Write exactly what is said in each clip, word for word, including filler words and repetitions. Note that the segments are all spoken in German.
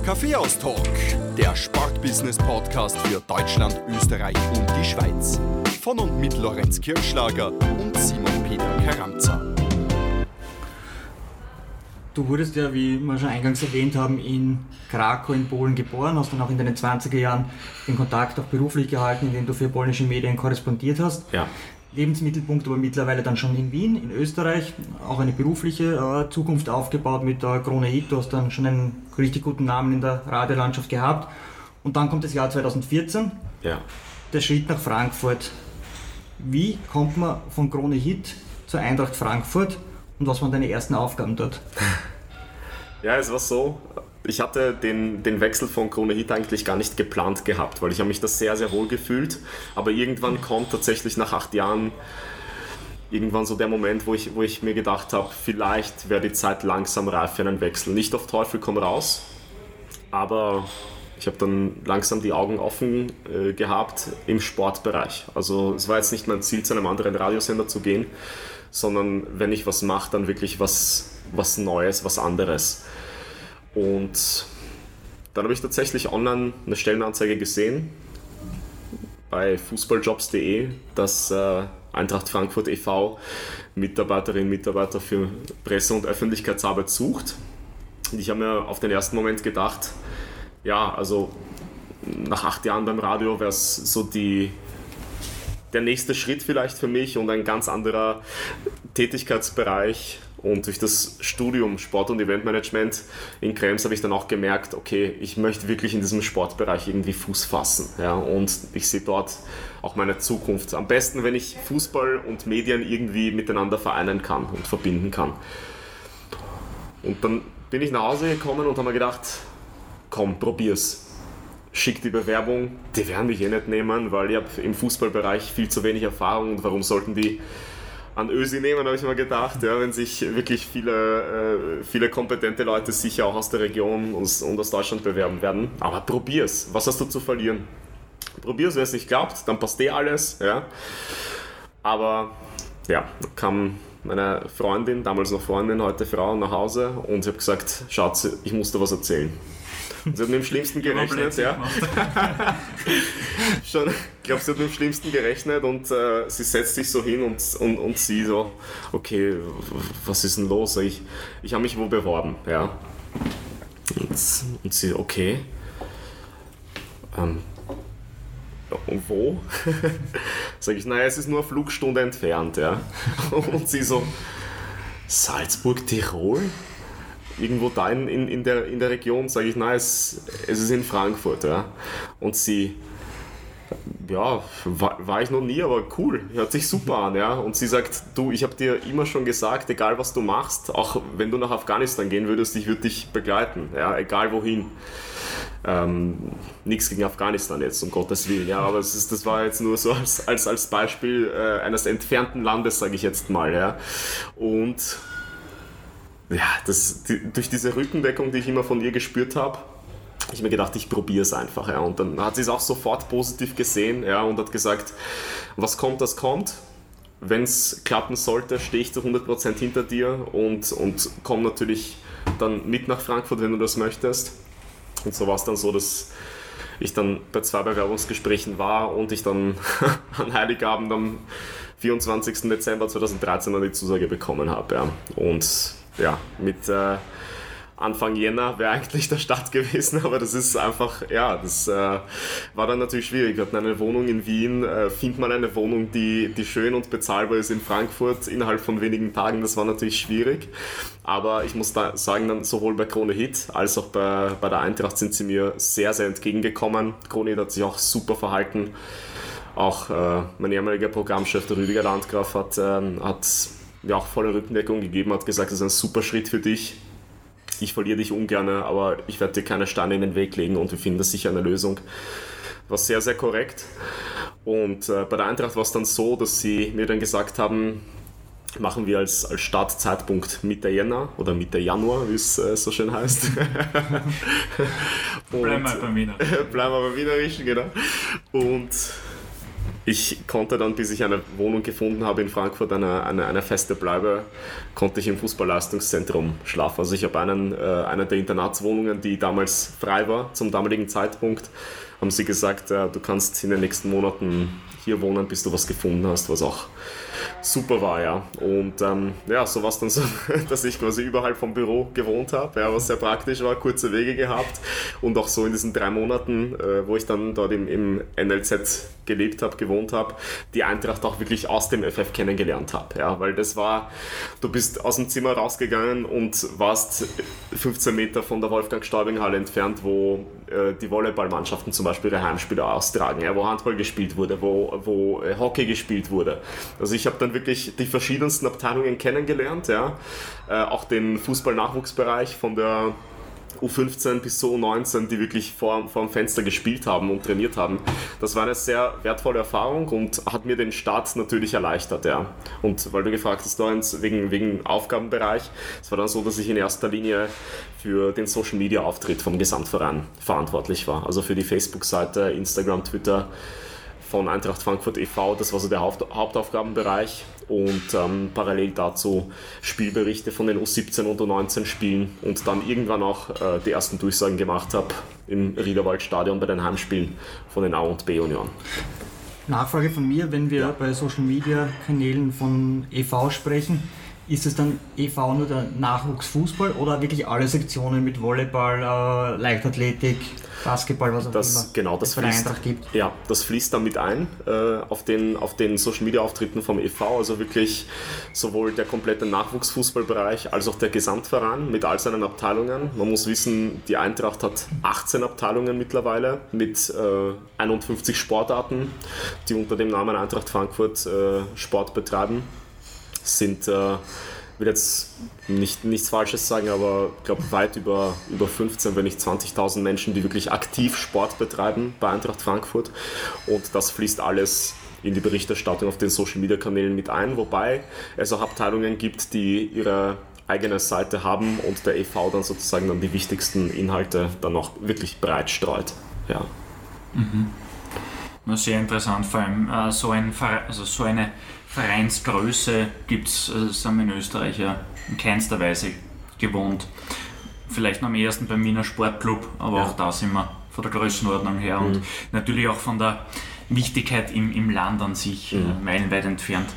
Kaffeehaus-Talk, der Sportbusiness-Podcast für Deutschland, Österreich und die Schweiz. Von und mit Lorenz Kirchschlager und Simon Peter Karamza. Du wurdest ja, wie wir schon eingangs erwähnt haben, in Krakau in Polen geboren, hast dann auch in deinen zwanziger Jahren den Kontakt auch beruflich gehalten, indem du für polnische Medien korrespondiert hast. Ja. Lebensmittelpunkt aber mittlerweile dann schon in Wien, in Österreich, auch eine berufliche äh, Zukunft aufgebaut mit der Krone Hit. Du hast dann schon einen richtig guten Namen in der Radiolandschaft gehabt. Und dann kommt das Jahr zweitausendvierzehn, Ja. der Schritt nach Frankfurt. Wie kommt man von Krone Hit zur Eintracht Frankfurt und was waren deine ersten Aufgaben dort? Ja, es war so, ich hatte den, den Wechsel von Krone Hit eigentlich gar nicht geplant gehabt, weil ich habe mich da sehr, sehr wohl gefühlt. Aber irgendwann kommt tatsächlich nach acht Jahren irgendwann so der Moment, wo ich, wo ich mir gedacht habe, vielleicht wäre die Zeit langsam reif für einen Wechsel. Nicht auf Teufel komm raus, aber ich habe dann langsam die Augen offen äh, gehabt im Sportbereich. Also es war jetzt nicht mein Ziel, zu einem anderen Radiosender zu gehen, sondern wenn ich was mache, dann wirklich was, was Neues, was anderes. Und dann habe ich tatsächlich online eine Stellenanzeige gesehen bei fußballjobs punkt de, dass äh, Eintracht Frankfurt e V Mitarbeiterinnen und Mitarbeiter für Presse- und Öffentlichkeitsarbeit sucht. Und ich habe mir auf den ersten Moment gedacht, ja, also nach acht Jahren beim Radio wäre es so die, der nächste Schritt vielleicht für mich und ein ganz anderer Tätigkeitsbereich. Und durch das Studium Sport- und Eventmanagement in Krems habe ich dann auch gemerkt, okay, ich möchte wirklich in diesem Sportbereich irgendwie Fuß fassen. Ja, und ich sehe dort auch meine Zukunft. Am besten, wenn ich Fußball und Medien irgendwie miteinander vereinen kann und verbinden kann. Und dann bin ich nach Hause gekommen und habe mir gedacht, komm, probier's. Schick die Bewerbung, die werden mich eh nicht nehmen, weil ich habe im Fußballbereich viel zu wenig Erfahrung und warum sollten die an Ösi nehmen, habe ich mir gedacht, ja, wenn sich wirklich viele, äh, viele kompetente Leute sicher auch aus der Region und, und aus Deutschland bewerben werden. Aber probier's, was hast du zu verlieren? Probier's, wenn es nicht klappt, dann passt eh alles. Ja. Aber ja, dann kam meine Freundin, damals noch Freundin, heute Frau, nach Hause und ich habe gesagt, Schatz, ich muss dir was erzählen. Sie hat mit dem Schlimmsten gerechnet, ja. Schon, ich glaube, sie hat mit dem Schlimmsten gerechnet und äh, sie setzt sich so hin und, und, und sie so, okay, was ist denn los? Ich, ich habe mich wo beworben, ja. Und, und sie, okay. Ähm, und wo? Sag ich, naja, es ist nur eine Flugstunde entfernt, ja. Und sie so, Salzburg, Tirol? Irgendwo da in, in, in, der, in der Region, sage ich, nein, es, es ist in Frankfurt. Ja. Und sie, ja, war, war ich noch nie, aber cool, hört sich super an. Ja. Und sie sagt, du, ich habe dir immer schon gesagt, egal was du machst, auch wenn du nach Afghanistan gehen würdest, ich würde dich begleiten, ja, egal wohin. Ähm, nichts gegen Afghanistan jetzt, um Gottes Willen, ja, aber es ist, das war jetzt nur so als, als, als Beispiel äh, eines entfernten Landes, sage ich jetzt mal. Ja. Und ja, das, die, durch diese Rückendeckung, die ich immer von ihr gespürt habe, habe ich mir gedacht, ich probiere es einfach. Ja. Und dann hat sie es auch sofort positiv gesehen, ja, und hat gesagt, was kommt, das kommt. Wenn es klappen sollte, stehe ich zu hundert Prozent hinter dir und, und komme natürlich dann mit nach Frankfurt, wenn du das möchtest. Und so war es dann so, dass ich dann bei zwei Bewerbungsgesprächen war und ich dann an Heiligabend am vierundzwanzigsten Dezember zweitausenddreizehn dann die Zusage bekommen habe. Ja. Und ja, mit äh, Anfang Jänner wäre eigentlich der Start gewesen, aber das ist einfach, ja, das äh, war dann natürlich schwierig. Wir hatten eine Wohnung in Wien, äh, findet man eine Wohnung, die, die schön und bezahlbar ist in Frankfurt innerhalb von wenigen Tagen, das war natürlich schwierig. Aber ich muss da sagen, dann sowohl bei Krone Hit als auch bei, bei der Eintracht sind sie mir sehr, sehr entgegengekommen. Krone Hit hat sich auch super verhalten. Auch äh, mein ehemaliger Programmchef, der Rüdiger Landgraf, hat, äh, hat ja auch volle Rückendeckung gegeben, hat gesagt, das ist ein super Schritt für dich. Ich verliere dich ungern, aber ich werde dir keine Steine in den Weg legen und wir finden da sicher eine Lösung. War sehr, sehr korrekt. Und äh, bei der Eintracht war es dann so, dass sie mir dann gesagt haben, machen wir als, als Startzeitpunkt Mitte Jänner oder Mitte Januar, wie es äh, so schön heißt. Bleiben wir beim Wiener. Bleiben wir beim Wienerischen, genau. Und ich konnte dann, bis ich eine Wohnung gefunden habe in Frankfurt, eine, eine, eine feste Bleibe, konnte ich im Fußballleistungszentrum schlafen. Also ich habe einen, äh, eine der Internatswohnungen, die damals frei war, zum damaligen Zeitpunkt, haben sie gesagt, äh, du kannst in den nächsten Monaten hier wohnen, bis du was gefunden hast, was auch super war, ja. Und ähm, ja, so war es dann so, dass ich quasi überhalb vom Büro gewohnt habe, ja, was sehr praktisch war, kurze Wege gehabt und auch so in diesen drei Monaten, äh, wo ich dann dort im, im N L Z gelebt habe, gewohnt habe, die Eintracht auch wirklich aus dem F F kennengelernt habe, ja, weil das war, du bist aus dem Zimmer rausgegangen und warst fünfzehn Meter von der Wolfgang-Staubing-Halle entfernt, wo äh, die Volleyballmannschaften zum Beispiel ihre Heimspiele austragen, ja, wo Handball gespielt wurde, wo, wo äh, Hockey gespielt wurde. Also ich habe dann wirklich die verschiedensten Abteilungen kennengelernt, ja, äh, auch den Fußball-Nachwuchsbereich von der U fünfzehn bis zur U neunzehn, die wirklich vor, vor dem Fenster gespielt haben und trainiert haben. Das war eine sehr wertvolle Erfahrung und hat mir den Start natürlich erleichtert, ja. Und weil du gefragt hast, Lorenz, wegen, wegen Aufgabenbereich, es war dann so, dass ich in erster Linie für den Social-Media-Auftritt vom Gesamtverein verantwortlich war. Also für die Facebook-Seite, Instagram, Twitter von Eintracht Frankfurt e V, das war so der Haupt- Hauptaufgabenbereich und ähm, parallel dazu Spielberichte von den U siebzehn und U neunzehn Spielen und dann irgendwann auch äh, die ersten Durchsagen gemacht habe im Riederwaldstadion bei den Heimspielen von den A und B Union. Nachfrage von mir, wenn wir ja. bei Social Media Kanälen von E V sprechen, ist es dann E V nur der Nachwuchsfußball oder wirklich alle Sektionen mit Volleyball, äh, Leichtathletik, Basketball, was auch das, immer genau, das es bei der fließt, Eintracht gibt? Ja, das fließt dann mit ein äh, auf den, auf den Social-Media-Auftritten vom E V, also wirklich sowohl der komplette Nachwuchsfußballbereich als auch der Gesamtverein mit all seinen Abteilungen. Man muss wissen, die Eintracht hat achtzehn Abteilungen mittlerweile mit äh, einundfünfzig Sportarten, die unter dem Namen Eintracht Frankfurt äh, Sport betreiben. Sind, äh, ich will jetzt nicht, nichts Falsches sagen, aber ich glaube weit über, über fünfzehn, wenn nicht zwanzigtausend Menschen, die wirklich aktiv Sport betreiben bei Eintracht Frankfurt. Und das fließt alles in die Berichterstattung auf den Social-Media-Kanälen mit ein, wobei es auch Abteilungen gibt, die ihre eigene Seite haben und der E V dann sozusagen dann die wichtigsten Inhalte dann auch wirklich breit streut. Ja. Mhm. Sehr interessant, vor allem äh, so, ein, also so eine Vereinsgröße gibt es, also sind wir in Österreich ja in keinster Weise gewohnt. Vielleicht noch am ersten beim Wiener Sportclub, aber ja. auch da sind wir von der Größenordnung her mhm. und natürlich auch von der Wichtigkeit im, im Land an sich mhm. äh, meilenweit entfernt.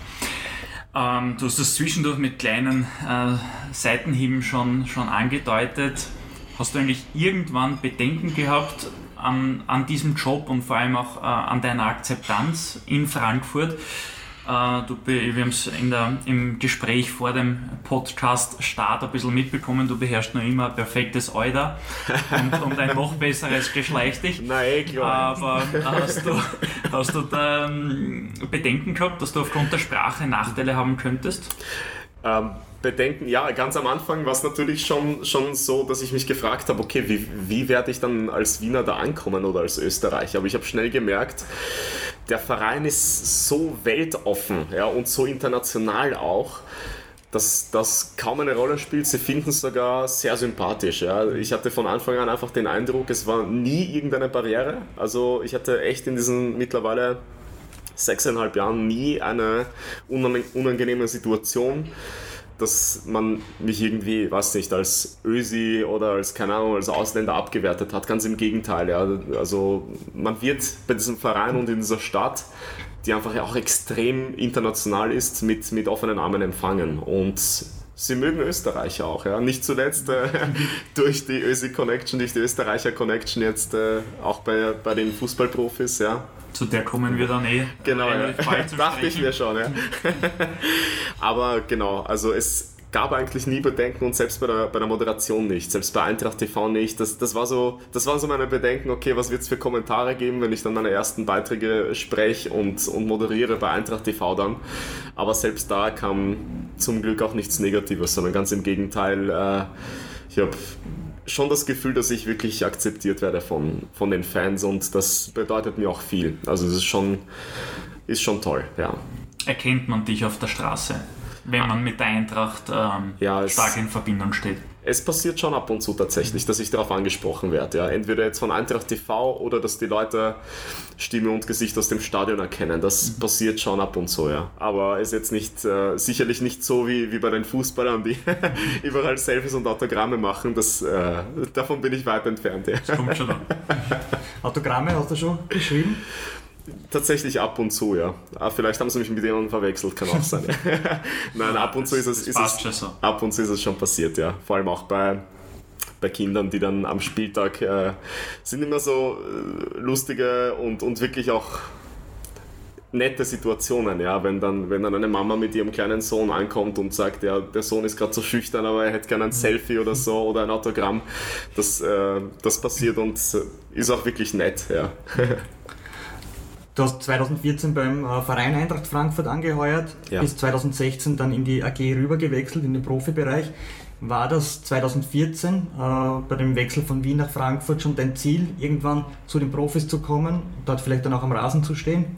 Ähm, du hast das zwischendurch mit kleinen äh, Seitenhieben schon, schon angedeutet. Hast du eigentlich irgendwann Bedenken gehabt an, an diesem Job und vor allem auch äh, an deiner Akzeptanz in Frankfurt? Du, wir haben es im Gespräch vor dem Podcast-Start ein bisschen mitbekommen, du beherrschst noch immer ein perfektes Euda und, und ein noch besseres Geschleich dich. Nein, klar. Aber hast du, hast du da Bedenken gehabt, dass du aufgrund der Sprache Nachteile haben könntest? Ähm, Bedenken, ja, ganz am Anfang war es natürlich schon, schon so, dass ich mich gefragt habe, okay, wie, wie werde ich dann als Wiener da ankommen oder als Österreicher? Aber ich habe schnell gemerkt, der Verein ist so weltoffen, ja, und so international auch, dass das kaum eine Rolle spielt. Sie finden es sogar sehr sympathisch. Ja. Ich hatte von Anfang an einfach den Eindruck, es war nie irgendeine Barriere. Also ich hatte echt in diesen mittlerweile sechseinhalb Jahren nie eine unangenehme Situation, dass man mich irgendwie, weiß nicht, als Ösi oder als, keine Ahnung, als Ausländer abgewertet hat. Ganz im Gegenteil. Ja. Also man wird bei diesem Verein und in dieser Stadt, die einfach auch extrem international ist, mit, mit offenen Armen empfangen. Und sie mögen Österreicher auch. Ja. Nicht zuletzt äh, durch die Ösi-Connection, durch die Österreicher-Connection jetzt äh, auch bei, bei den Fußballprofis. Ja. Zu der kommen wir dann eh. Genau, ja. Dachte ich mir schon. Ja. Aber genau, also es gab eigentlich nie Bedenken und selbst bei der, bei der Moderation nicht, selbst bei Eintracht T V nicht. Das, das, war so, das waren so meine Bedenken, okay, was wird es für Kommentare geben, wenn ich dann meine ersten Beiträge spreche und, und moderiere bei Eintracht T V dann. Aber selbst da kam zum Glück auch nichts Negatives, sondern ganz im Gegenteil, äh, ich habe schon das Gefühl, dass ich wirklich akzeptiert werde von, von den Fans und das bedeutet mir auch viel. Also es ist schon, ist schon toll, ja. Erkennt man dich auf der Straße? wenn man mit der Eintracht ähm, ja, stark in Verbindung steht. Es passiert schon ab und zu tatsächlich, dass ich darauf angesprochen werde. Ja. Entweder jetzt von Eintracht T V oder dass die Leute Stimme und Gesicht aus dem Stadion erkennen. Das mhm. passiert schon ab und zu, ja. Aber ist jetzt nicht, äh, sicherlich nicht so wie, wie bei den Fußballern, die überall Selfies und Autogramme machen. Das, äh, davon bin ich weit entfernt. Ja. Das kommt schon an. Autogramme hast du schon geschrieben? Tatsächlich ab und zu, ja. Vielleicht haben sie mich mit denen verwechselt, kann auch sein. Nein, ab und zu ist es, ist es, ab und zu ist es schon passiert, ja. Vor allem auch bei, bei Kindern, die dann am Spieltag äh, sind immer so äh, lustige und, und wirklich auch nette Situationen, ja, wenn dann, wenn dann eine Mama mit ihrem kleinen Sohn ankommt und sagt, ja, der Sohn ist gerade so schüchtern, aber er hätte gerne ein Selfie oder so oder ein Autogramm. Das, äh, das passiert und ist auch wirklich nett, ja. Du hast zweitausendvierzehn beim Verein Eintracht Frankfurt angeheuert, ja. Bis zweitausendsechzehn dann in die A G rübergewechselt, in den Profibereich. War das zweitausendvierzehn äh, bei dem Wechsel von Wien nach Frankfurt schon dein Ziel, irgendwann zu den Profis zu kommen und dort vielleicht dann auch am Rasen zu stehen?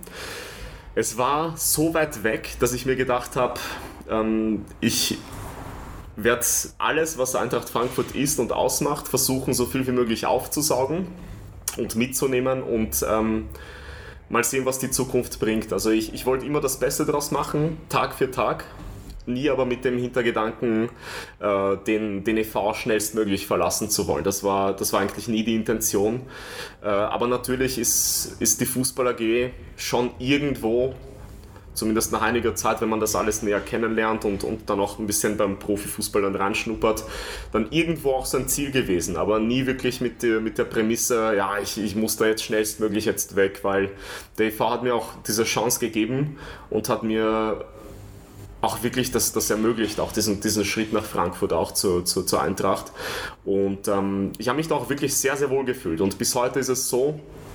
Es war so weit weg, dass ich mir gedacht habe, ähm, ich werde alles, was Eintracht Frankfurt ist und ausmacht, versuchen, so viel wie möglich aufzusaugen und mitzunehmen und ähm, mal sehen, was die Zukunft bringt. Also ich, ich wollte immer das Beste daraus machen, Tag für Tag. Nie aber mit dem Hintergedanken, äh, den, den E V schnellstmöglich verlassen zu wollen. Das war, das war eigentlich nie die Intention. Äh, aber natürlich ist, ist die Fußball-A G schon irgendwo, zumindest nach einiger Zeit, wenn man das alles näher kennenlernt und, und dann auch ein bisschen beim Profifußball dann reinschnuppert, dann irgendwo auch sein Ziel gewesen, aber nie wirklich mit der, mit der Prämisse, ja, ich, ich muss da jetzt schnellstmöglich jetzt weg, weil der E V hat mir auch diese Chance gegeben und hat mir auch wirklich das, das ermöglicht, auch diesen, diesen Schritt nach Frankfurt auch zu, zu, zur Eintracht. Und ähm, ich habe mich da auch wirklich sehr, sehr wohl gefühlt und bis heute ist es so,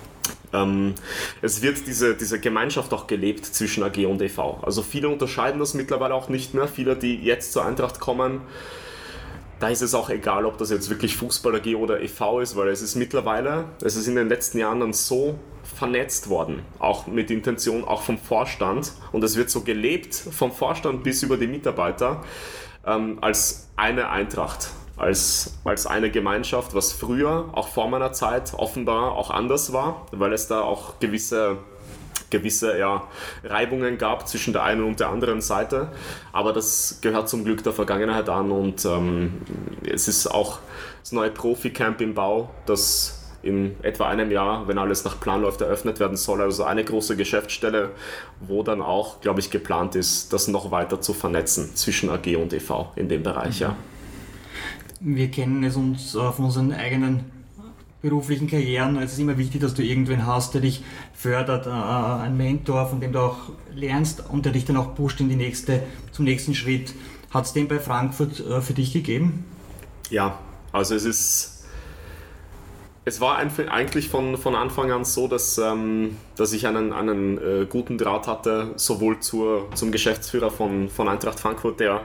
Ähm, es wird diese, diese Gemeinschaft auch gelebt zwischen A G und E V. Also viele unterscheiden das mittlerweile auch nicht mehr. Viele, die jetzt zur Eintracht kommen, da ist es auch egal, ob das jetzt wirklich Fußball-A G oder E V ist, weil es ist mittlerweile, es ist in den letzten Jahren dann so vernetzt worden, auch mit Intention, auch vom Vorstand. Und es wird so gelebt, vom Vorstand bis über die Mitarbeiter, ähm, als eine Eintracht. Als, als eine Gemeinschaft, was früher, auch vor meiner Zeit, offenbar auch anders war, weil es da auch gewisse, gewisse ja, Reibungen gab zwischen der einen und der anderen Seite. Aber das gehört zum Glück der Vergangenheit an und ähm, es ist auch das neue Profi-Camp im Bau, das in etwa einem Jahr, wenn alles nach Plan läuft, eröffnet werden soll. Also eine große Geschäftsstelle, wo dann auch, glaube ich, geplant ist, das noch weiter zu vernetzen zwischen A G und E V in dem Bereich. Mhm. Ja. Wir kennen es uns äh, von unseren eigenen beruflichen Karrieren. Es ist immer wichtig, dass du irgendwen hast, der dich fördert, äh, ein Mentor, von dem du auch lernst und der dich dann auch pusht in die nächste, zum nächsten Schritt. Hat es den bei Frankfurt äh, für dich gegeben? Ja, also es ist, es war eigentlich von, von Anfang an so, dass, ähm, dass ich einen, einen äh, guten Draht hatte, sowohl zur, zum Geschäftsführer von, von Eintracht Frankfurt, der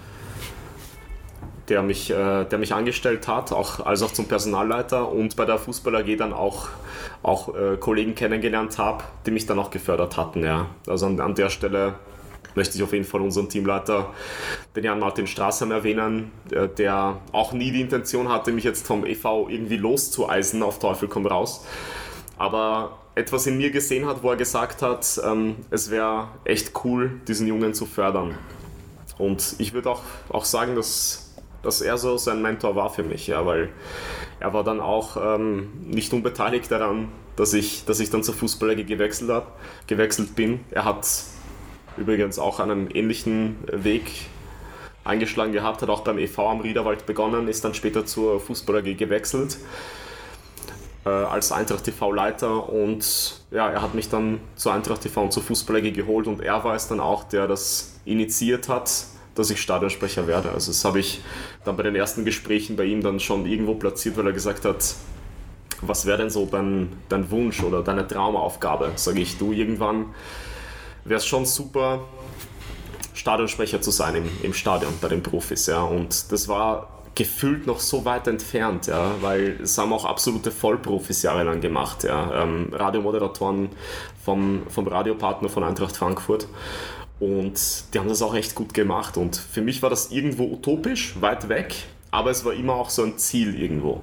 Der mich, äh, der mich angestellt hat, auch, als auch zum Personalleiter und bei der Fußball-A G dann auch, auch äh, Kollegen kennengelernt habe, die mich dann auch gefördert hatten. Ja. Also an, an der Stelle möchte ich auf jeden Fall unseren Teamleiter, den Jan-Martin Straßheim, erwähnen, äh, der auch nie die Intention hatte, mich jetzt vom E V irgendwie loszueisen, auf Teufel komm raus. Aber etwas in mir gesehen hat, wo er gesagt hat, ähm, es wäre echt cool, diesen Jungen zu fördern. Und ich würde auch, auch sagen, dass dass er so sein Mentor war für mich, ja, weil er war dann auch ähm, nicht unbeteiligt daran, dass ich, dass ich dann zur Fußball-A G gewechselt, hab, gewechselt bin. Er hat übrigens auch einen ähnlichen Weg eingeschlagen gehabt, hat auch beim E V am Riederwald begonnen, ist dann später zur Fußball-A G gewechselt äh, als Eintracht T V-Leiter und ja, er hat mich dann zur Eintracht T V und zur Fußball-A G geholt und er war es dann auch, der das initiiert hat, dass ich Stadionsprecher werde. Also das habe ich dann bei den ersten Gesprächen bei ihm dann schon irgendwo platziert, weil er gesagt hat, was wäre denn so dein, dein Wunsch oder deine Traumaufgabe? Sage ich, du, irgendwann wäre es schon super, Stadionsprecher zu sein im, im Stadion bei den Profis. Ja. Und das war gefühlt noch so weit entfernt, ja, weil es haben auch absolute Vollprofis jahrelang gemacht. Ja. Ähm, Radiomoderatoren vom, vom Radiopartner von Eintracht Frankfurt. Und die haben das auch echt gut gemacht. Und für mich war das irgendwo utopisch, weit weg, aber es war immer auch so ein Ziel irgendwo.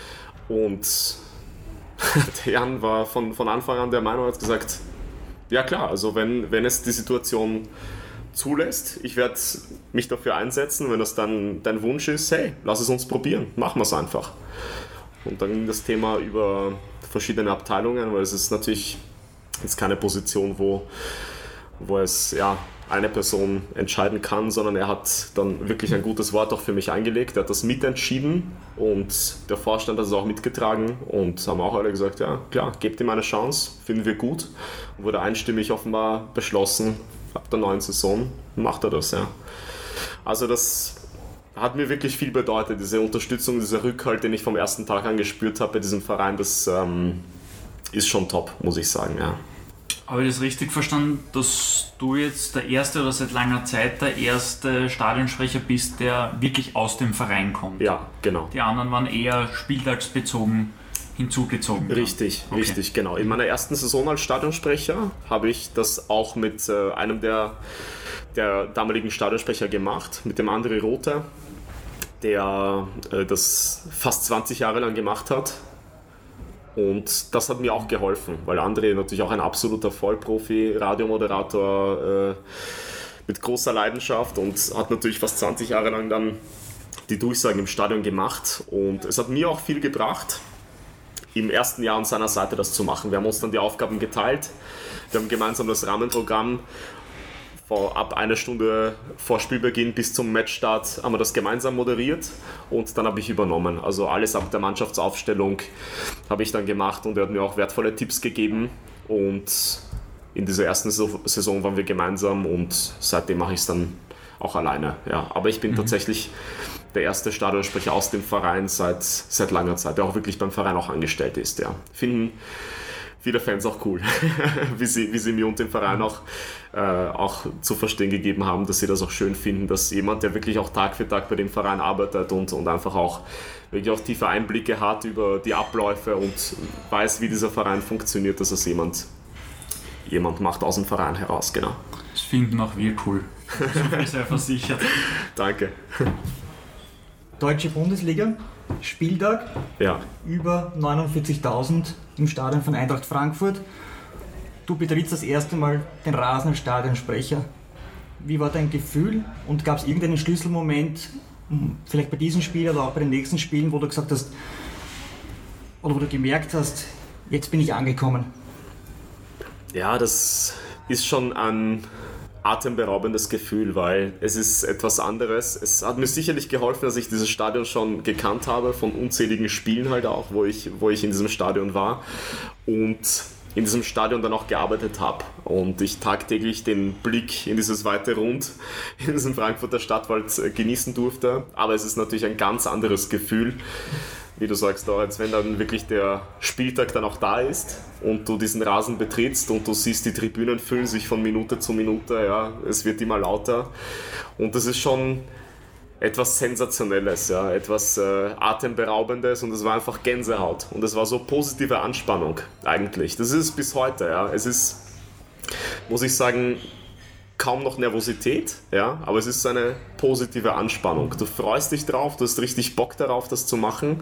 Und der Jan war von, von Anfang an der Meinung, hat gesagt, ja klar, also wenn, wenn es die Situation zulässt, ich werde mich dafür einsetzen, wenn das dann dein Wunsch ist, hey, lass es uns probieren, machen wir es einfach. Und dann ging das Thema über verschiedene Abteilungen, weil es ist natürlich jetzt keine Position, wo, wo es ja, eine Person entscheiden kann, sondern er hat dann wirklich ein gutes Wort auch für mich eingelegt, er hat das mitentschieden und der Vorstand hat es auch mitgetragen und haben auch alle gesagt, ja klar, gebt ihm eine Chance, finden wir gut. Und wurde einstimmig offenbar beschlossen, ab der neuen Saison macht er das. Ja. Also das hat mir wirklich viel bedeutet, diese Unterstützung, dieser Rückhalt, den ich vom ersten Tag an gespürt habe bei diesem Verein, das ähm, ist schon top, muss ich sagen. Ja. Habe ich das richtig verstanden, dass du jetzt der erste oder seit langer Zeit der erste Stadionsprecher bist, der wirklich aus dem Verein kommt? Ja, genau. Die anderen waren eher spieltagsbezogen hinzugezogen. Richtig, okay. richtig, genau. In meiner ersten Saison als Stadionsprecher habe ich das auch mit äh, einem der, der damaligen Stadionsprecher gemacht, mit dem André Rother, der äh, das fast zwanzig Jahre lang gemacht hat. Und das hat mir auch geholfen, weil André natürlich auch ein absoluter Vollprofi, Radiomoderator äh, mit großer Leidenschaft und hat natürlich fast zwanzig Jahre lang dann die Durchsagen im Stadion gemacht. Und es hat mir auch viel gebracht, im ersten Jahr an seiner Seite das zu machen. Wir haben uns dann die Aufgaben geteilt, wir haben gemeinsam das Rahmenprogramm ab einer Stunde vor Spielbeginn bis zum Matchstart haben wir das gemeinsam moderiert und dann habe ich übernommen. Also alles ab der Mannschaftsaufstellung habe ich dann gemacht und er hat mir auch wertvolle Tipps gegeben und in dieser ersten Saison waren wir gemeinsam und seitdem mache ich es dann auch alleine. Ja. Aber ich bin mhm. tatsächlich der erste Stadionsprecher aus dem Verein seit, seit langer Zeit, der auch wirklich beim Verein auch angestellt ist. Ja. Finden viele Fans auch cool, wie, sie, wie sie mir und dem Verein auch, äh, auch zu verstehen gegeben haben, dass sie das auch schön finden, dass jemand, der wirklich auch Tag für Tag bei dem Verein arbeitet und, und einfach auch wirklich auch tiefe Einblicke hat über die Abläufe und weiß, wie dieser Verein funktioniert, dass es jemand, jemand macht aus dem Verein heraus, genau. Das finden auch wir cool. So viel sehr versichert. Danke. Deutsche Bundesliga, Spieltag, ja. über neunundvierzigtausend im Stadion von Eintracht Frankfurt. Du betrittst das erste Mal den Rasen als Stadionsprecher. Wie war dein Gefühl und gab es irgendeinen Schlüsselmoment, vielleicht bei diesem Spiel oder auch bei den nächsten Spielen, wo du gesagt hast, oder wo du gemerkt hast, jetzt bin ich angekommen? Ja, das ist schon ein atemberaubendes Gefühl, weil es ist etwas anderes. Es hat mir sicherlich geholfen, dass ich dieses Stadion schon gekannt habe, von unzähligen Spielen halt auch, wo ich, wo ich in diesem Stadion war und in diesem Stadion dann auch gearbeitet habe und ich tagtäglich den Blick in dieses weite Rund in diesem Frankfurter Stadtwald genießen durfte. Aber es ist natürlich ein ganz anderes Gefühl, wie du sagst, als wenn dann wirklich der Spieltag dann auch da ist und du diesen Rasen betrittst und du siehst, die Tribünen füllen sich von Minute zu Minute, ja, es wird immer lauter und das ist schon etwas Sensationelles, ja, etwas äh, Atemberaubendes und es war einfach Gänsehaut und es war so positive Anspannung eigentlich. Das ist es bis heute, ja. Es ist, muss ich sagen, kaum noch Nervosität, ja, aber es ist eine positive Anspannung. Du freust dich drauf, du hast richtig Bock darauf, das zu machen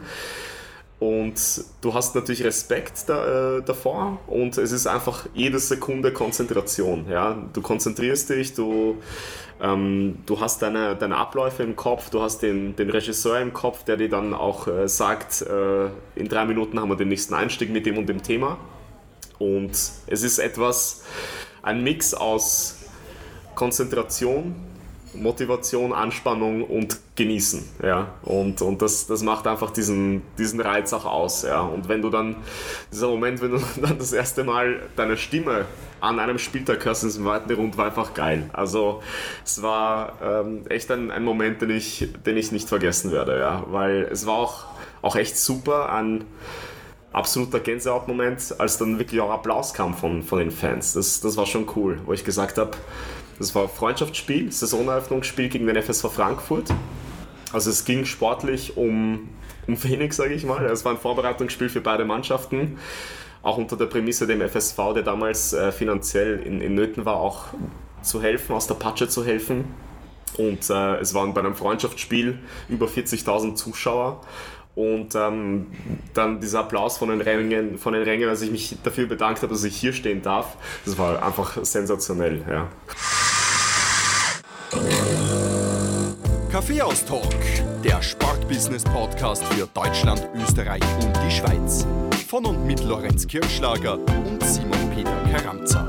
und du hast natürlich Respekt da, äh, davor und es ist einfach jede Sekunde Konzentration, ja. Du konzentrierst dich, du Ähm, du hast deine, deine Abläufe im Kopf, du hast den, den Regisseur im Kopf, der dir dann auch äh, sagt, äh, in drei Minuten haben wir den nächsten Einstieg mit dem und dem Thema. Und es ist etwas, ein Mix aus Konzentration, Motivation, Anspannung und Genießen. Ja? Und, und das, das macht einfach diesen, diesen Reiz auch aus. Ja? Und wenn du dann, dieser Moment, wenn du dann das erste Mal deine Stimme an einem Spieltag hörst in diesem weiten Rund, war einfach geil. Also es war ähm, echt ein, ein Moment, den ich, den ich nicht vergessen werde. Ja? Weil es war auch, auch echt super, ein absoluter Gänsehautmoment, als dann wirklich auch Applaus kam von, von den Fans. Das, das war schon cool, wo ich gesagt habe, das war ein Freundschaftsspiel, Saisoneröffnungsspiel gegen den F S V Frankfurt. Also es ging sportlich um, um wenig, sage ich mal. Es war ein Vorbereitungsspiel für beide Mannschaften. Auch unter der Prämisse, dem F S V, der damals äh, finanziell in, in Nöten war, auch zu helfen, aus der Patsche zu helfen. Und äh, es waren bei einem Freundschaftsspiel über vierzigtausend Zuschauer. Und ähm, dann dieser Applaus von den Rängen, von den Rängen, als ich mich dafür bedankt habe, dass ich hier stehen darf. Das war einfach sensationell. Ja. Kaffeehaus-Talk, der Sportbusiness-Podcast für Deutschland, Österreich und die Schweiz. Von und mit Lorenz Kirschlager und Simon Peter Karamza.